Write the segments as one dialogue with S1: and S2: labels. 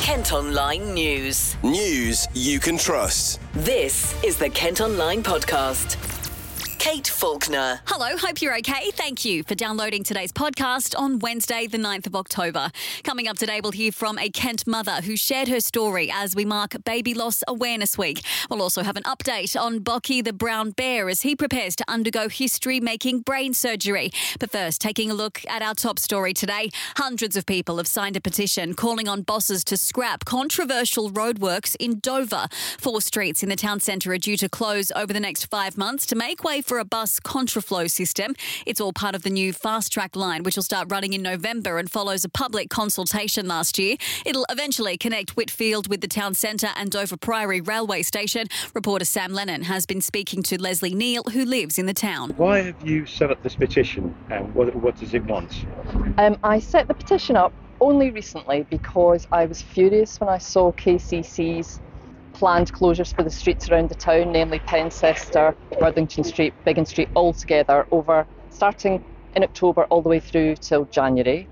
S1: Kent Online News.
S2: News you can trust.
S1: This is the Kent Online Podcast. Kate Faulkner.
S3: Hello, hope you're okay. Thank you for downloading today's podcast on Wednesday, the 9th of October. Coming up today, we'll hear from a Kent mother who shared her story as we mark Baby Loss Awareness Week. We'll also have an update on Bocky the brown bear as he prepares to undergo history-making brain surgery. But first, taking a look at our top story today. Hundreds of people have signed a petition calling on bosses to scrap controversial roadworks in Dover. 4 streets in the town centre are due to close over the next 5 months to make way for a bus contraflow system. It's all part of the new fast track line, which will start running in November and follows a public consultation last year. It'll eventually connect Whitfield with the town centre and Dover Priory railway station. Reporter Sam Lennon has been speaking to Leslie Neal, who lives in the town.
S4: Why have you set up this petition and what does it want?
S5: I set the petition up only recently because I was furious when I saw KCC's planned closures for the streets around the town, namely Pencester, Worthington Street, Biggin Street, all together over starting in October all the way through till January.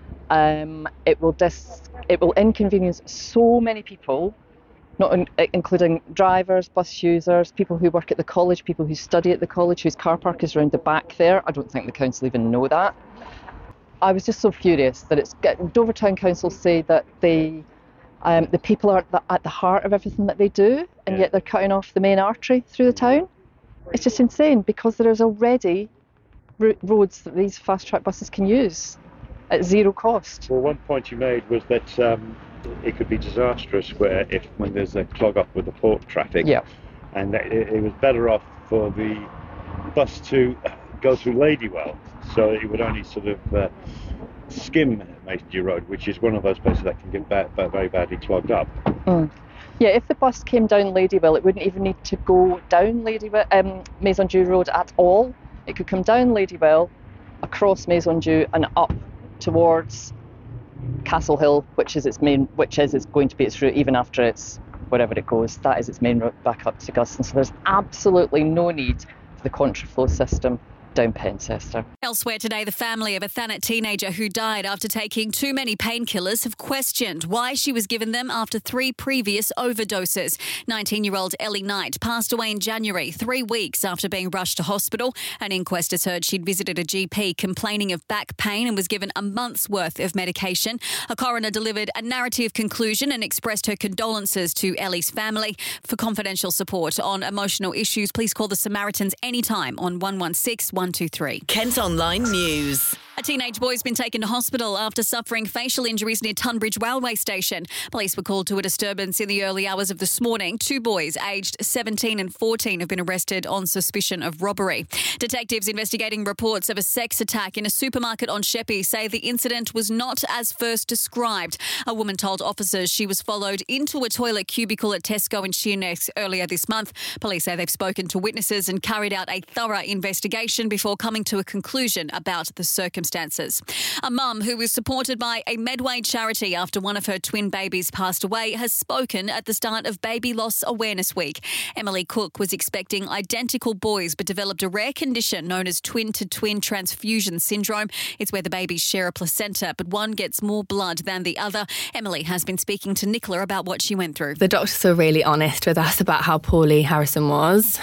S5: It will inconvenience so many people, including drivers, bus users, people who work at the college, people who study at the college, whose car park is around the back there. I don't think the council even know that. I was just so furious that Dover Town Council say that the people are at the heart of everything that they do, and yet they're cutting off the main artery through the town. It's just insane because there is already roads that these fast track buses can use at zero cost.
S4: Well, one point you made was that it could be disastrous when there's a clog up with the port traffic, and that it was better off for the bus to go through Ladywell, so it would only sort of skim Maidstone Road, which is one of those places that can get very badly clogged up.
S5: Yeah, if the bus came down Ladywell, it wouldn't even need to go down Maison-Dieu Road at all. It could come down Ladywell, across Maison-Dieu and up towards Castle Hill, which is going to be its route even after it's wherever it goes. That is its main route back up to Guston. So there's absolutely no need for the contraflow system down Pencester.
S3: Elsewhere today, the family of a Thanet teenager who died after taking too many painkillers have questioned why she was given them after 3 previous overdoses. 19-year-old Ellie Knight passed away in January, 3 weeks after being rushed to hospital. An inquest has heard she'd visited a GP complaining of back pain and was given a month's worth of medication. A coroner delivered a narrative conclusion and expressed her condolences to Ellie's family. For confidential support on emotional issues, please call the Samaritans anytime on 116 123.
S1: Kent Online News.
S3: A teenage boy's been taken to hospital after suffering facial injuries near Tunbridge railway station. Police were called to a disturbance in the early hours of this morning. 2 boys aged 17 and 14 have been arrested on suspicion of robbery. Detectives investigating reports of a sex attack in a supermarket on Sheppey say the incident was not as first described. A woman told officers she was followed into a toilet cubicle at Tesco in Sheerness earlier this month. Police say they've spoken to witnesses and carried out a thorough investigation before coming to a conclusion about the circumstances. A mum who was supported by a Medway charity after one of her twin babies passed away has spoken at the start of Baby Loss Awareness Week. Emily Cook was expecting identical boys but developed a rare condition known as twin-to-twin transfusion syndrome. It's where the babies share a placenta, but one gets more blood than the other. Emily has been speaking to Nicola about what she went through.
S6: The doctors were really honest with us about how poorly Harrison was.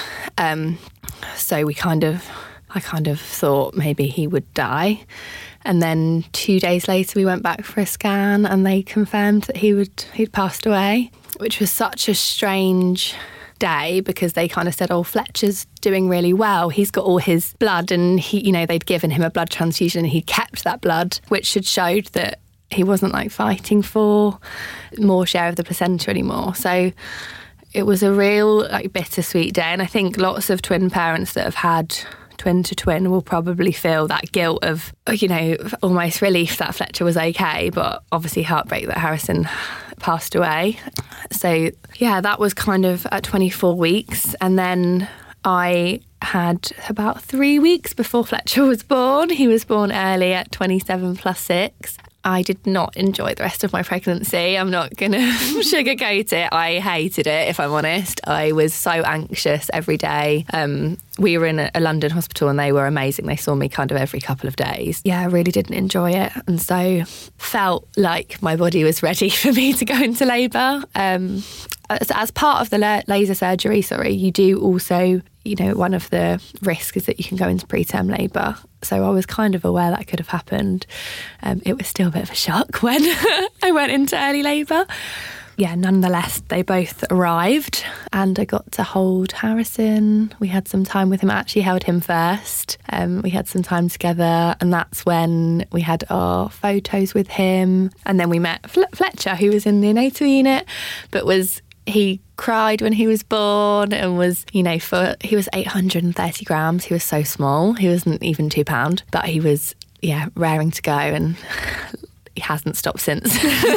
S6: So I kind of thought maybe he would die. And then 2 days later we went back for a scan and they confirmed that he'd passed away, which was such a strange day because they kind of said, oh, Fletcher's doing really well. He's got all his blood and they'd given him a blood transfusion and he kept that blood, which had showed that he wasn't fighting for more share of the placenta anymore. So it was a real bittersweet day. And I think lots of twin parents that have had twin-to-twin will probably feel that guilt of, almost relief that Fletcher was okay, but obviously heartbreak that Harrison passed away. So, yeah, that was kind of at 24 weeks. And then I had about 3 weeks before Fletcher was born. He was born early at 27 plus 6. I did not enjoy the rest of my pregnancy. I'm not going to sugarcoat it. I hated it, if I'm honest. I was so anxious every day. We were in a London hospital and they were amazing. They saw me kind of every couple of days. Yeah, I really didn't enjoy it. And so felt like my body was ready for me to go into labour. As part of the laser surgery, you do also, one of the risks is that you can go into preterm labour. So I was kind of aware that could have happened. It was still a bit of a shock when I went into early labour. Yeah, nonetheless, they both arrived and I got to hold Harrison. We had some time with him. I actually held him first. We had some time together and that's when we had our photos with him. And then we met Fletcher, who was in the neonatal unit, but he cried when he was born and was, he was 830 grams. He was so small. He wasn't even £2, but he was, raring to go and he hasn't stopped since.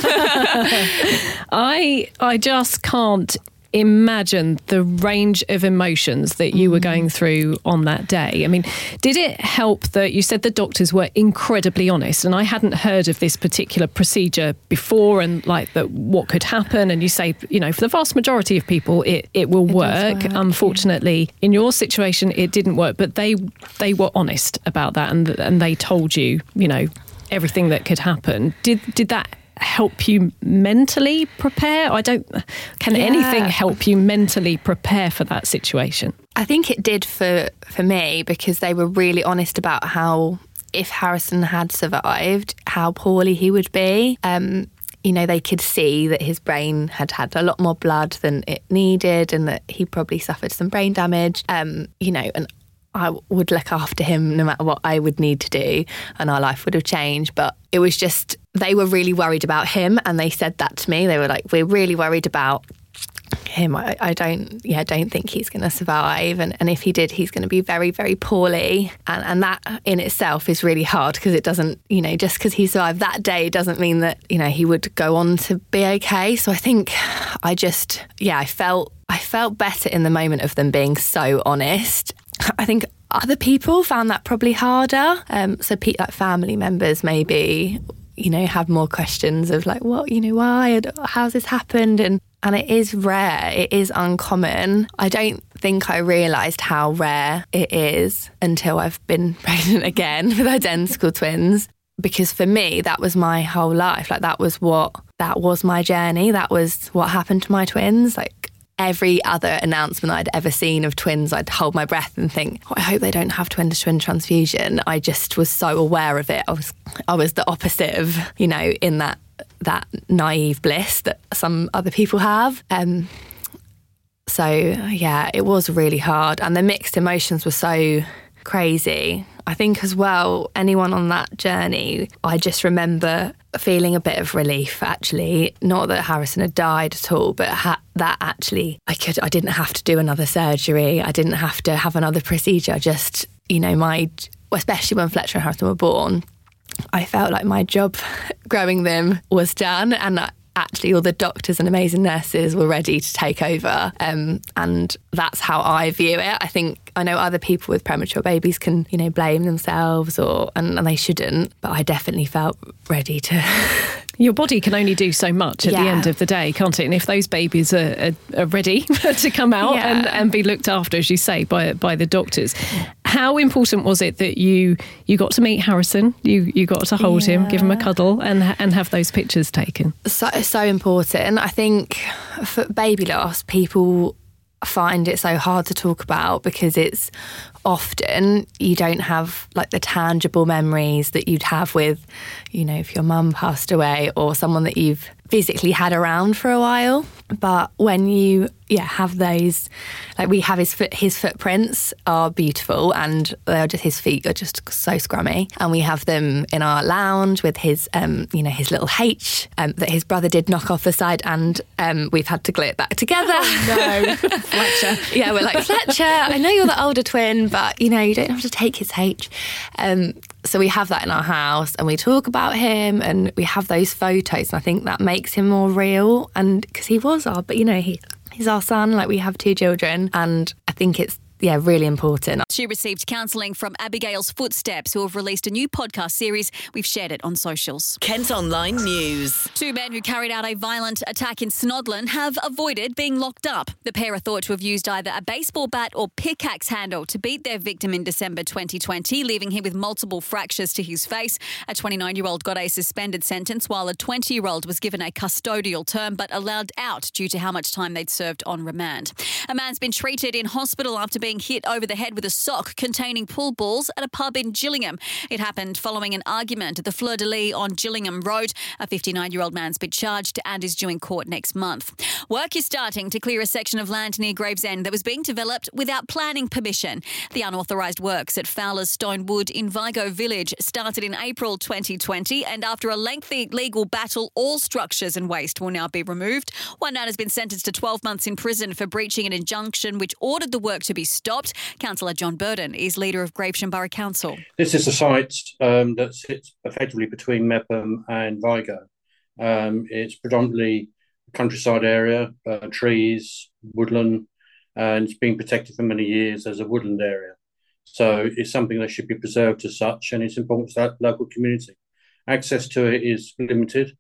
S7: I just can't imagine the range of emotions that you were going through on that day. I mean, did it help that you said the doctors were incredibly honest? And I hadn't heard of this particular procedure before and what could happen. And you say, for the vast majority of people, it will work. Unfortunately, in your situation, it didn't work. But they were honest about that and they told you, everything that could happen. Did that help you mentally prepare? Can anything help you mentally prepare for that situation?
S6: I think it did for me because they were really honest about how, if Harrison had survived, how poorly he would be. They could see that his brain had a lot more blood than it needed and that he probably suffered some brain damage, and I would look after him no matter what I would need to do and our life would have changed. But it was just, they were really worried about him and they said that to me. They were like, we're really worried about him. I don't think he's going to survive. And if he did, he's going to be very, very poorly. And that in itself is really hard because it doesn't, just because he survived that day doesn't mean that, he would go on to be okay. So I think I felt better in the moment of them being so honest. I think other people found that probably harder. So family members maybe, have more questions of what, why, how's this happened? And it is rare, it is uncommon. I don't think I realised how rare it is until I've been pregnant again with identical twins. Because for me, that was my whole life. That was my journey. That was what happened to my twins. Every other announcement I'd ever seen of twins, I'd hold my breath and think, I hope they don't have twin-to-twin transfusion. I just was so aware of it. I was the opposite of, in that naive bliss that some other people have. It was really hard. And the mixed emotions were so crazy. I think as well, anyone on that journey, I just remember feeling a bit of relief, actually. Not that Harrison had died at all, but that actually I didn't have to do another surgery. I didn't have to have another procedure. Just, especially when Fletcher and Harrison were born, I felt like my job growing them was done and actually all the doctors and amazing nurses were ready to take over. And that's how I view it. I know other people with premature babies can, blame themselves and they shouldn't, but I definitely felt ready to.
S7: Your body can only do so much at the end of the day, can't it? And if those babies are ready to come out and be looked after, as you say, by the doctors, how important was it that you got to meet Harrison, you got to hold him, give him a cuddle and have those pictures taken?
S6: So important. I think for baby loss, people find it so hard to talk about because it's often you don't have the tangible memories that you'd have with, if your mum passed away or someone that you've physically had around for a while. But when you have those, we have his footprints are beautiful and his feet are just so scrummy, and we have them in our lounge with his his little H that his brother did knock off the side, and we've had to glue it back together.
S7: Oh, no. Fletcher.
S6: Yeah, we're like, Fletcher, I know you're the older twin, but you don't have to take his H. So we have that in our house and we talk about him and we have those photos, and I think that makes him more real. And because he was he's our son, we have 2 children, and I think really important.
S3: She received counselling from Abigail's Footsteps, who have released a new podcast series. We've shared it on socials.
S1: Kent Online News.
S3: 2 men who carried out a violent attack in Snodland have avoided being locked up. The pair are thought to have used either a baseball bat or pickaxe handle to beat their victim in December 2020, leaving him with multiple fractures to his face. A 29-year-old got a suspended sentence, while a 20-year-old was given a custodial term but allowed out due to how much time they'd served on remand. A man's been treated in hospital after being hit over the head with a sock containing pool balls at a pub in Gillingham. It happened following an argument at the Fleur de Lis on Gillingham Road. A 59-year-old man's been charged and is due in court next month. Work is starting to clear a section of land near Gravesend that was being developed without planning permission. The unauthorised works at Fowler's Stone Wood in Vigo Village started in April 2020, and after a lengthy legal battle, all structures and waste will now be removed. One man has been sentenced to 12 months in prison for breaching an injunction which ordered the work to be stopped. Councillor John Burden is leader of Gravesham Borough Council.
S8: This is a site that sits effectively between Mepham and Vigo. It's predominantly a countryside area, trees, woodland, and it's been protected for many years as a woodland area. So it's something that should be preserved as such, and it's important to that local community. Access to it is limited,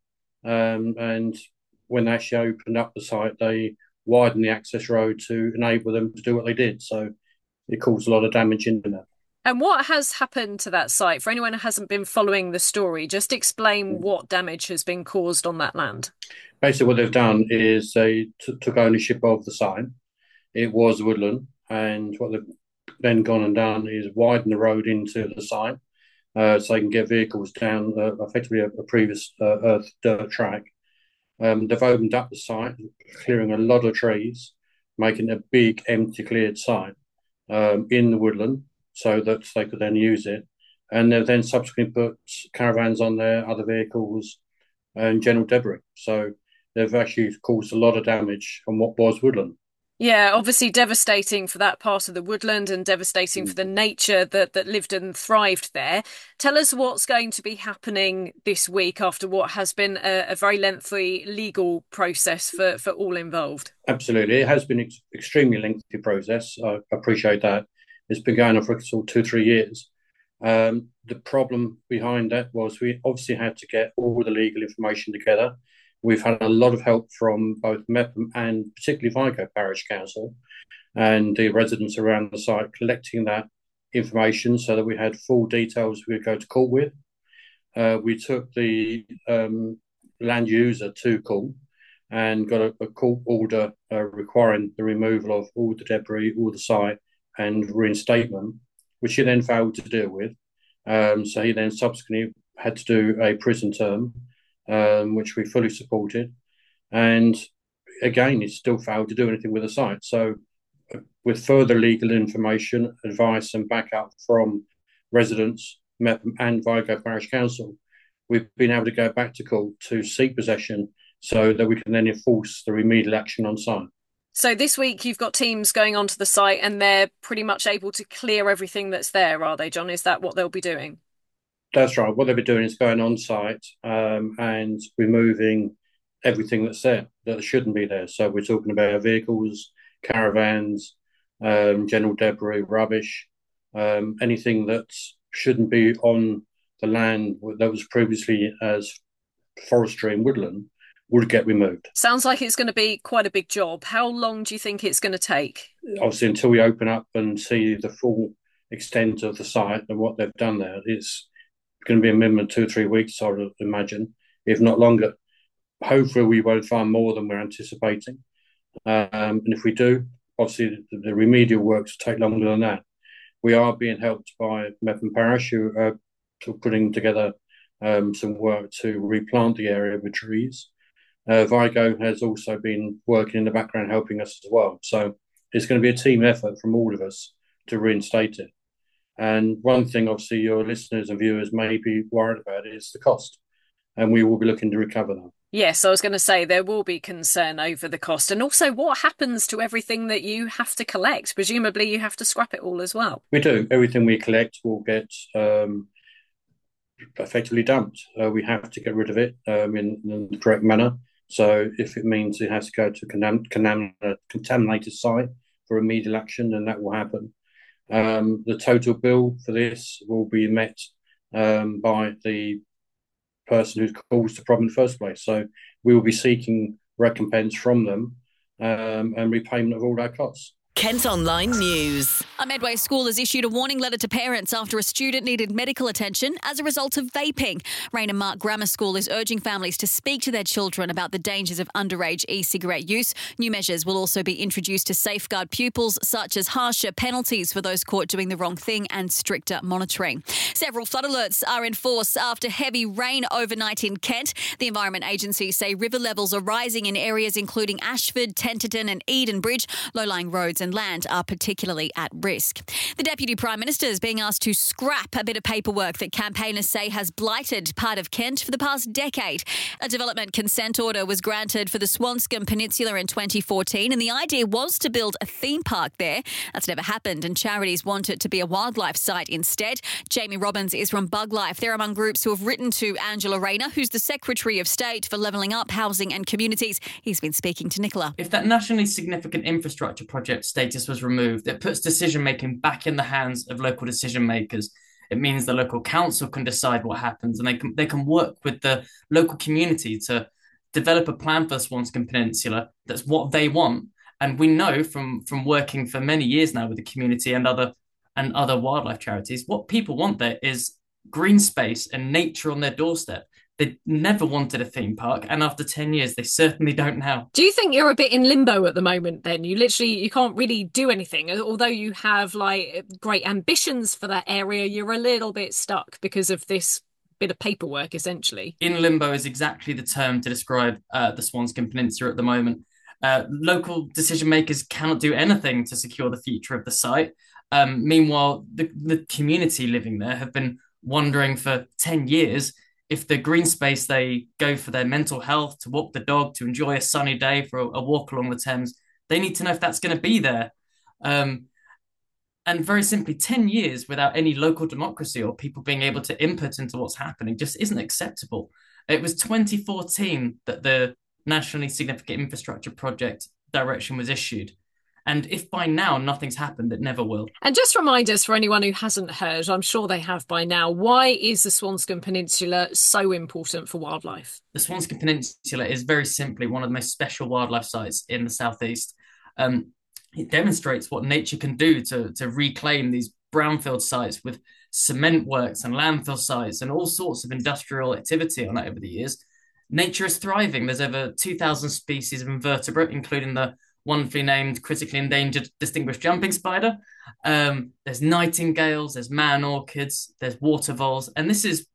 S8: and when they actually opened up the site, they widened the access road to enable them to do what they did. So it caused a lot of damage in there.
S7: And what has happened to that site? For anyone who hasn't been following the story, just explain what damage has been caused on that land.
S8: Basically, what they've done is they took ownership of the site. It was woodland, and what they've then gone and done is widen the road into the site so they can get vehicles down effectively a previous earth dirt track. They've opened up the site, clearing a lot of trees, making a big empty cleared site in the woodland so that they could then use it. And they've then subsequently put caravans on there, other vehicles, and general debris. So they've actually caused a lot of damage on what was woodland.
S7: Yeah, obviously devastating for that part of the woodland and devastating for the nature that lived and thrived there. Tell us what's going to be happening this week after what has been a very lengthy legal process for all involved.
S8: Absolutely. It has been an extremely lengthy process. I appreciate that. It's been going on for 2-3 years. The problem behind that was we obviously had to get all the legal information together. We've had a lot of help from both Mepham and particularly Vigo Parish Council and the residents around the site collecting that information so that we had full details we would go to court with. We took the land user to court and got a court order requiring the removal of all the debris, all the site and reinstatement, which he then failed to deal with. So he then subsequently had to do a prison term, which we fully supported. And again, he still failed to do anything with the site. So with further legal information, advice and backup from residents, Mepham and Vigo Parish Council, we've been able to go back to court to seek possession so that we can then enforce the remedial action on site.
S7: So this week you've got teams going onto the site and they're pretty much able to clear everything that's there, are they, John? Is that what they'll be doing?
S8: That's right. What they'll be doing is going on site and removing everything that's there that shouldn't be there. So we're talking about vehicles, caravans, general debris, rubbish, anything that shouldn't be on the land that was previously as forestry and woodland would get removed.
S7: Sounds like it's going to be quite a big job. How long do you think it's going to take?
S8: Obviously, until we open up and see the full extent of the site and what they've done there, it's going to be a minimum of 2 or 3 weeks, I would imagine, if not longer. Hopefully, we won't find more than we're anticipating. And if we do, obviously, the remedial works take longer than that. We are being helped by Mepham Parish, who are putting together some work to replant the area with trees. Vigo has also been working in the background helping us as well. So it's going to be a team effort from all of us to reinstate it. And one thing, obviously, your listeners and viewers may be worried about is the cost. And we will be looking to recover that.
S7: Yes, I was going to say there will be concern over the cost. And also what happens to everything that you have to collect? Presumably you have to scrap it all as well.
S8: We do. Everything we collect will get effectively dumped. We have to get rid of it in the correct manner. So if it means it has to go to a contaminated site, for remedial action, and that will happen. The total bill for this will be met by the person who's caused the problem in the first place. So we will be seeking recompense from them and repayment of all our costs.
S1: Kent Online News.
S3: A Medway school has issued a warning letter to parents after a student needed medical attention as a result of vaping. Raynham Mark Grammar School is urging families to speak to their children about the dangers of underage e-cigarette use. New measures will also be introduced to safeguard pupils, such as harsher penalties for those caught doing the wrong thing and stricter monitoring. Several flood alerts are in force after heavy rain overnight in Kent. The Environment Agency say river levels are rising in areas including Ashford, Tenterden and Eden Bridge. Low-lying roads and land are particularly at risk. The Deputy Prime Minister is being asked to scrap a bit of paperwork that campaigners say has blighted part of Kent for the past decade. A development consent order was granted for the Swanscombe Peninsula in 2014, and the idea was to build a theme park there. That's never happened, and charities want it to be a wildlife site instead. Jamie Robbins is from Buglife. They're among groups who have written to Angela Rayner, who's the Secretary of State for Levelling Up Housing and Communities. He's been speaking to Nicola.
S9: If that nationally significant infrastructure project status was removed, it puts decision-making back in the hands of local decision-makers. It means the local council can decide what happens, and they can work with the local community to develop a plan for the Swanscombe Peninsula that's what they want. And we know from working for many years now with the community and other wildlife charities, what people want there is green space and nature on their doorstep. They never wanted a theme park, and after 10 years, they certainly don't now.
S7: Do you think you're a bit in limbo at the moment then? You can't really do anything. Although you have like great ambitions for that area, you're a little bit stuck because of this bit of paperwork, essentially.
S9: In limbo is exactly the term to describe the Swanscombe Peninsula at the moment. Local decision makers cannot do anything to secure the future of the site. Meanwhile, the community living there have been wondering for 10 years if the green space they go for their mental health, to walk the dog, to enjoy a sunny day for a walk along the Thames, they need to know if that's going to be there. And very simply, 10 years without any local democracy or people being able to input into what's happening just isn't acceptable. It was 2014 that the nationally significant infrastructure project direction was issued. And if by now nothing's happened, it never will.
S7: And just remind us, for anyone who hasn't heard, I'm sure they have by now, why is the Swanscombe Peninsula so important for wildlife?
S9: The Swanscombe Peninsula is very simply one of the most special wildlife sites in the southeast. It demonstrates what nature can do to reclaim these brownfield sites with cement works and landfill sites and all sorts of industrial activity on it over the years. Nature is thriving. There's over 2,000 species of invertebrate, including the wonderfully named critically endangered distinguished jumping spider. There's nightingales, there's man orchids, there's water voles, and this is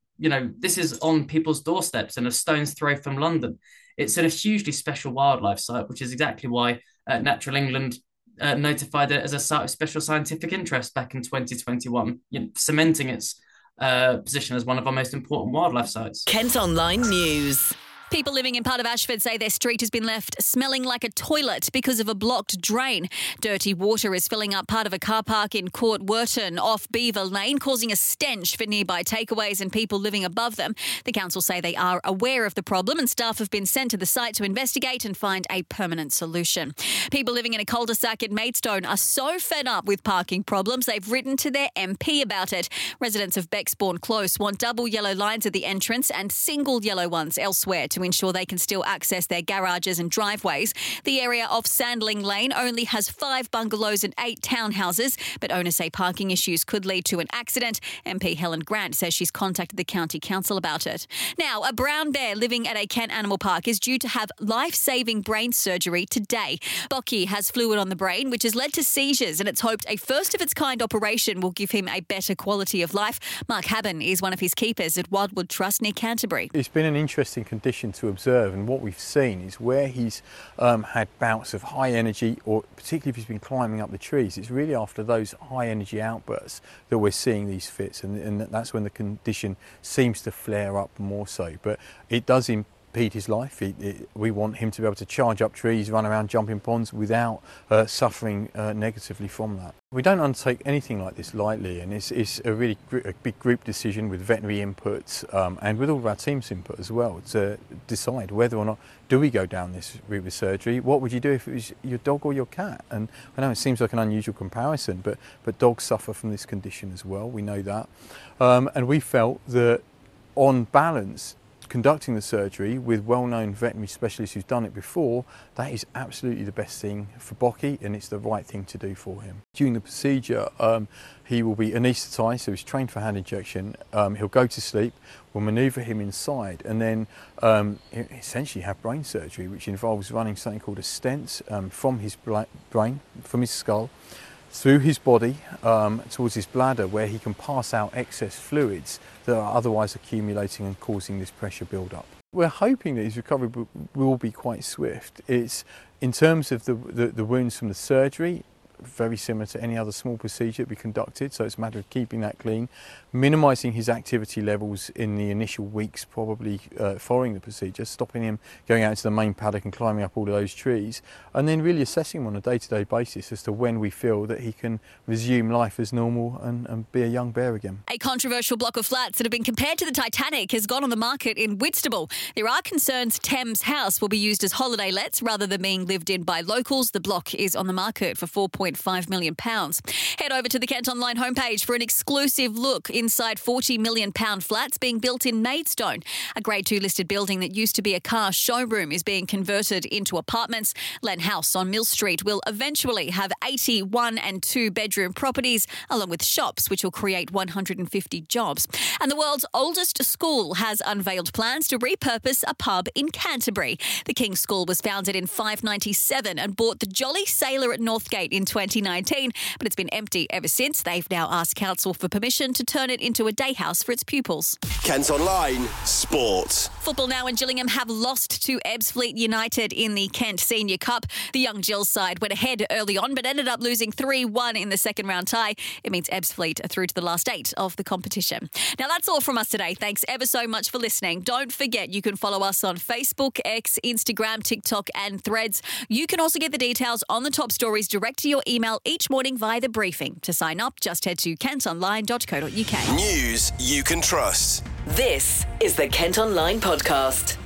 S9: on people's doorsteps and a stone's throw from London. It's a hugely special wildlife site, which is exactly why Natural England notified it as a site of special scientific interest back in 2021, cementing its position as one of our most important wildlife sites.
S1: Kent Online News.
S3: People living in part of Ashford say their street has been left smelling like a toilet because of a blocked drain. Dirty water is filling up part of a car park in Court Wharton off Beaver Lane, causing a stench for nearby takeaways and people living above them. The council say they are aware of the problem and staff have been sent to the site to investigate and find a permanent solution. People living in a cul-de-sac at Maidstone are so fed up with parking problems they've written to their MP about it. Residents of Bexbourne Close want double yellow lines at the entrance and single yellow ones elsewhere to ensure they can still access their garages and driveways. The area off Sandling Lane only has 5 bungalows and 8 townhouses, but owners say parking issues could lead to an accident. MP Helen Grant says she's contacted the county council about it. Now, a brown bear living at a Kent Animal Park is due to have life-saving brain surgery today. Bocky has fluid on the brain, which has led to seizures, and it's hoped a first-of-its-kind operation will give him a better quality of life. Mark Habben is one of his keepers at Wildwood Trust near Canterbury.
S10: It's been an interesting condition to observe, and what we've seen is where he's had bouts of high energy, or particularly if he's been climbing up the trees, it's really after those high energy outbursts that we're seeing these fits, and that's when the condition seems to flare up more so. But it does impede his life. We want him to be able to charge up trees, run around, jump in ponds without suffering negatively from that. We don't undertake anything like this lightly, and it's a really big group decision with veterinary input and with all of our team's input as well to decide whether or not do we go down this route with surgery. What would you do if it was your dog or your cat? And I know it seems like an unusual comparison, but dogs suffer from this condition as well. We know that, and we felt that on balance, conducting the surgery with well-known veterinary specialists who's done it before, that is absolutely the best thing for Bocky, and it's the right thing to do for him. During the procedure, he will be anaesthetised, so he's trained for hand injection. He'll go to sleep, we'll manoeuvre him inside, and then essentially have brain surgery, which involves running something called a stent from his brain, from his skull, through his body towards his bladder, where he can pass out excess fluids that are otherwise accumulating and causing this pressure build-up. We're hoping that his recovery will be quite swift. It's in terms of the wounds from the surgery, very similar to any other small procedure that we conducted, so it's a matter of keeping that clean, minimising his activity levels in the initial weeks probably following the procedure, stopping him going out into the main paddock and climbing up all of those trees, and then really assessing him on a day-to-day basis as to when we feel that he can resume life as normal and be a young bear again.
S3: A controversial block of flats that have been compared to the Titanic has gone on the market in Whitstable. There are concerns Thames House will be used as holiday lets rather than being lived in by locals. The block is on the market for £4.5 million. Head over to the Kent Online homepage for an exclusive look inside £40 million flats being built in Maidstone. A Grade 2 listed building that used to be a car showroom is being converted into apartments. Len House on Mill Street will eventually have 81 and 2-bedroom properties, along with shops, which will create 150 jobs. And the world's oldest school has unveiled plans to repurpose a pub in Canterbury. The King's School was founded in 597 and bought the Jolly Sailor at Northgate in 2019, but it's been empty ever since. They've now asked council for permission to turn it into a day house for its pupils.
S2: Kent Online Sport.
S3: Football now, and Gillingham have lost to Ebbsfleet United in the Kent Senior Cup. The young Gills side went ahead early on, but ended up losing 3-1 in the second round tie. It means Ebbsfleet are through to the last 8 of the competition. Now, that's all from us today. Thanks ever so much for listening. Don't forget, you can follow us on Facebook, X, Instagram, TikTok and Threads. You can also get the details on the top stories direct to your email each morning via the briefing. To sign up, just head to kentonline.co.uk.
S2: News you can trust.
S1: This is the Kent Online Podcast.